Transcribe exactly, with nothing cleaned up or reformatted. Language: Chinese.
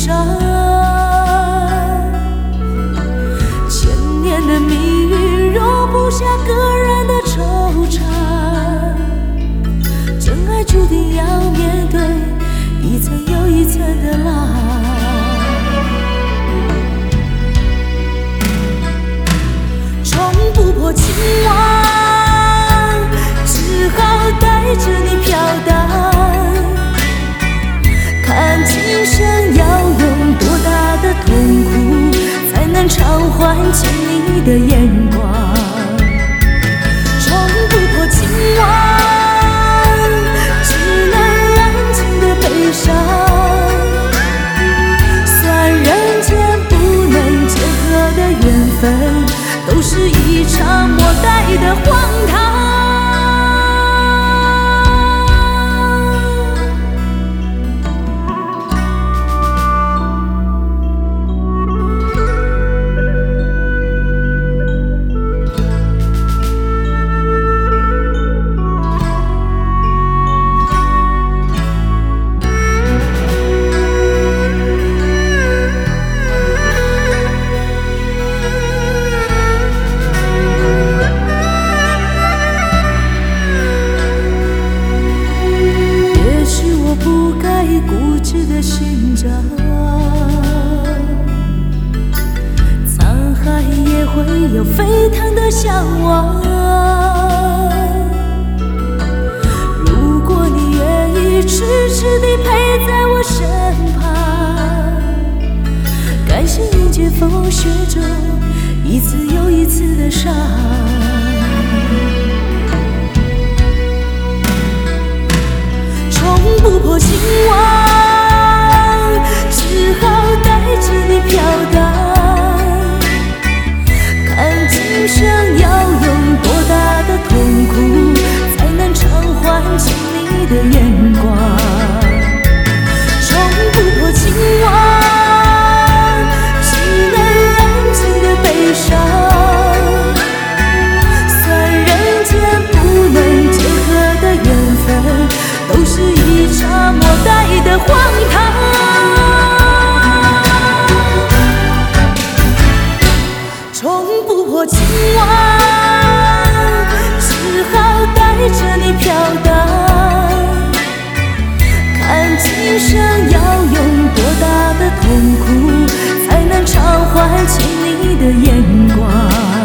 伤。千年的命运容不下个人的惆怅，真爱注定要面对一层又一层的浪。冲不破情网，只好带着你飘荡。看今生要用多大的痛苦，才能偿还欠你的眼光。冲不破情网，只能安静的悲伤。算人间不能结合的缘分，都是一场莫待的荒唐。固执的寻找，沧海也会有沸腾的向往。如果你愿意痴痴地陪在我身旁，甘心迎接风雪中一次又一次的伤。冲不破情网，只好带着你飘荡。看今生要用多大的痛苦，才能偿还欠你的眼光。冲不破情网，只能安静的悲伤。算人间不能结合的缘分，都是一场莫待的荒唐。冲不破情网，只好带着你飘荡。看今生要用多大的痛苦，才能偿还欠你的眼光。